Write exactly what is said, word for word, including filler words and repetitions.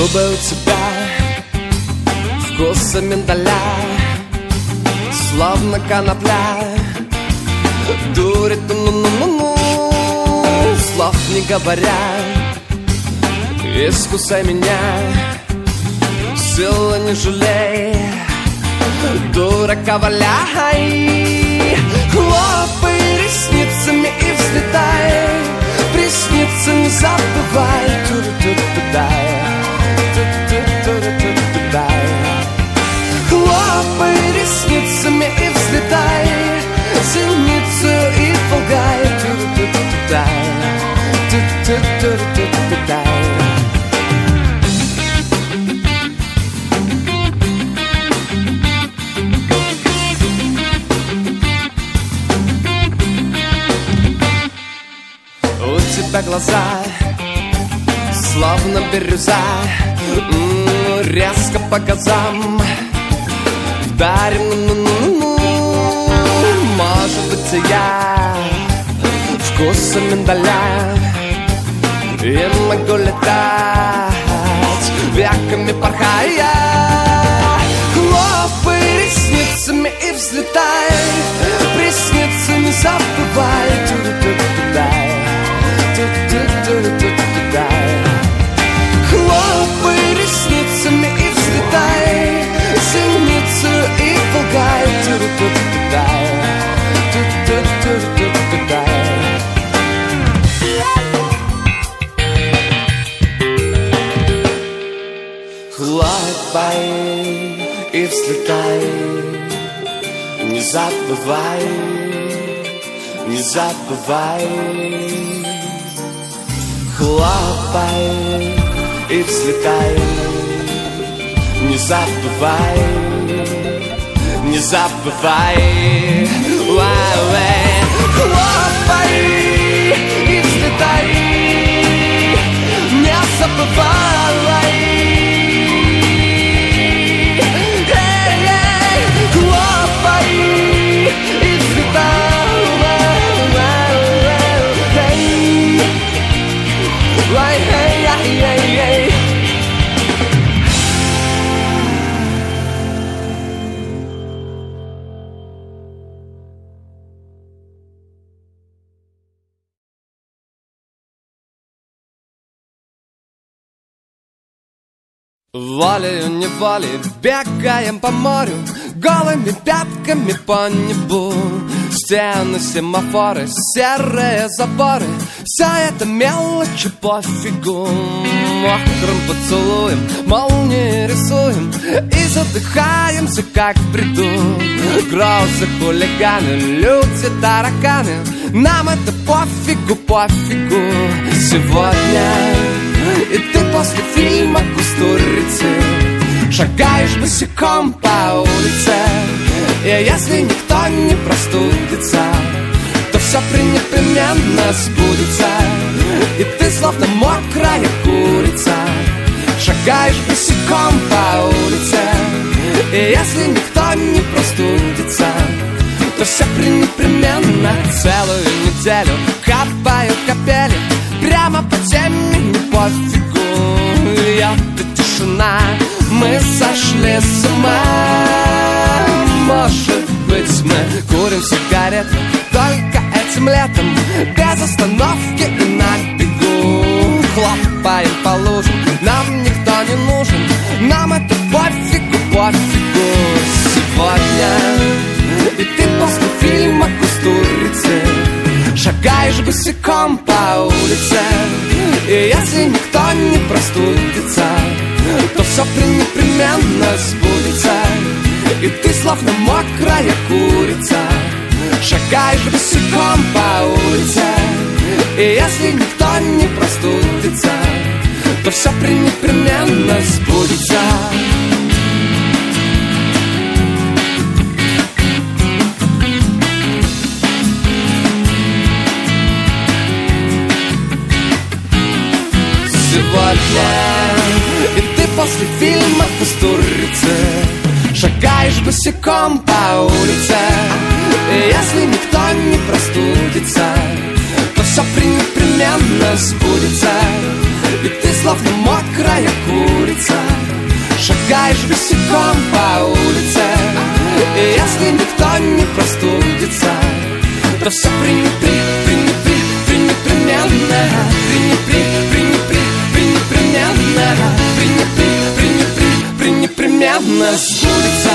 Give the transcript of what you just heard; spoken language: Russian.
Губы у тебя вкуса миндаля, словно конопля. Дурит, ну-ну-ну-ну, слов не говоря. Искусай меня, силы не жалей, дурака валяй. Хлопай ресницами и взлетай, приснится не забывай. Ту-ру-ту-ту-дай, ту-ту-ту-ту-дай. Хлопай ресницами и взлетай, синицу и пугай. Ту-ру-ту-ту-дай, ту-ту-ту-ту-дай. Глаза, словно бирюза, м-м, резко по газам вдарим, ну-ну-ну-ну. Может быть, я вкусом миндаля и могу летать, веками порхая. Хлопай ресницами и взлетай, приснится не забывай. Ту-ру-ту-ту-дай, хлопай ресницами и взлетай, синицу и пугай. Ту-ру-ту-ту-дай, ту-ту-ту-ту-дай. Хлопай и взлетай, не забывай, не забывай. Хлопай и взлетай, не забывай, не забывай. Хлопай и взлетай, не забывай. Хлопай и взлетай. Волею-неволей бегаем по морю, голыми пятками по небу. Стены, семафоры, серые заборы, все это мелочи пофигу. Мокрым поцелуем молнии рисуем и задыхаемся, как в бреду. Грозы, хулиганы, люди, тараканы, нам это пофигу, пофигу. Сегодня и ты после фильма «Кустурицы» шагаешь босиком по улице. И если никто не простудится, то все пренепременно сбудется. И ты словно мокрая курица шагаешь босиком по улице. И если никто не простудится, то все пренепременно. Целую неделю капают капели прямо по теме, не пофигу. Льет тишина, мы сошли с ума. Может быть, мы курим сигареты только этим летом, без остановки и на бегу. Хлопаем по лужам, нам никто не нужен, нам это пофигу, пофигу. Сегодня и ты после фильма «Кустурицы» шагаешь босиком по улице. И если никто не простудится, то все пренепременно сбудется. И ты словно мокрая курица шагаешь босиком по улице. И если никто не простудится, то все пренепременно сбудется. Сегодня и ты после фильма «Кустурицы» шагаешь босиком по улице. И если никто не простудится, то все пренепременно сбудется. И ты словно мокрая курица шагаешь босиком по улице, и если никто не простудится, то все принипри, принипри, принипременно, принипри, принипри, принипременно, принипри, принипри, принипременно сбудется.